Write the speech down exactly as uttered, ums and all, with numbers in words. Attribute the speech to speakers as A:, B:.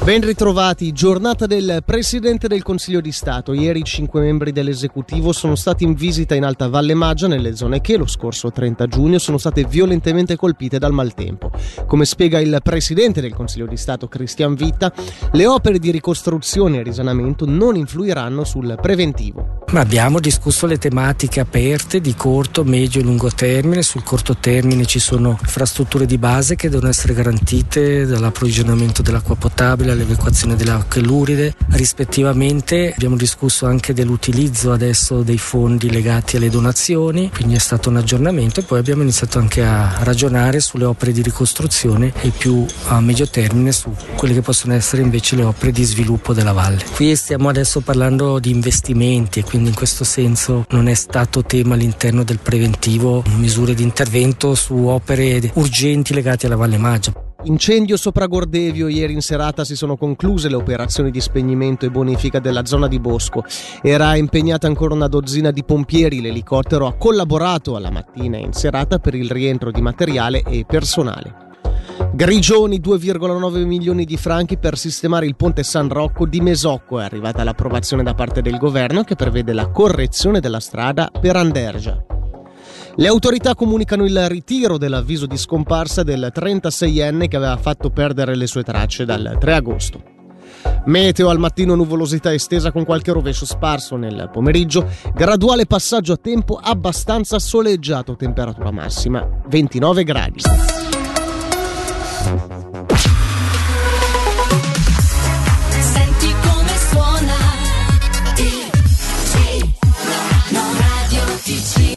A: Ben ritrovati, giornata del Presidente del Consiglio di Stato. Ieri cinque membri dell'esecutivo sono stati in visita in Alta Valle Maggia, nelle zone che lo scorso trenta giugno sono state violentemente colpite dal maltempo. Come spiega il Presidente del Consiglio di Stato Cristian Vitta, le opere di ricostruzione e risanamento non influiranno sul preventivo.
B: Ma abbiamo discusso le tematiche aperte di corto, medio e lungo termine. Sul corto termine ci sono infrastrutture di base che devono essere garantite dall'approvvigionamento dell'acqua potabile all'evacuazione delle acque luride. Rispettivamente abbiamo discusso anche dell'utilizzo adesso dei fondi legati alle donazioni, quindi è stato un aggiornamento, e poi abbiamo iniziato anche a ragionare sulle opere di ricostruzione e più a medio termine su quelle che possono essere invece le opere di sviluppo della valle. Qui stiamo adesso parlando di investimenti e quindi in questo senso non è stato tema all'interno del preventivo misure di intervento su opere urgenti legate alla Valle Maggia.
A: Incendio sopra Gordevio. Ieri in serata si sono concluse le operazioni di spegnimento e bonifica della zona di bosco. Era impegnata ancora una dozzina di pompieri. L'elicottero ha collaborato alla mattina e in serata per il rientro di materiale e personale. Grigioni, due virgola nove milioni di franchi per sistemare il ponte San Rocco di Mesocco. È arrivata l'approvazione da parte del governo che prevede la correzione della strada per Andergia. Le autorità comunicano il ritiro dell'avviso di scomparsa del trentaseienne che aveva fatto perdere le sue tracce dal tre agosto. Meteo: al mattino nuvolosità estesa con qualche rovescio sparso nel pomeriggio, graduale passaggio a tempo abbastanza soleggiato, temperatura massima ventinove gradi.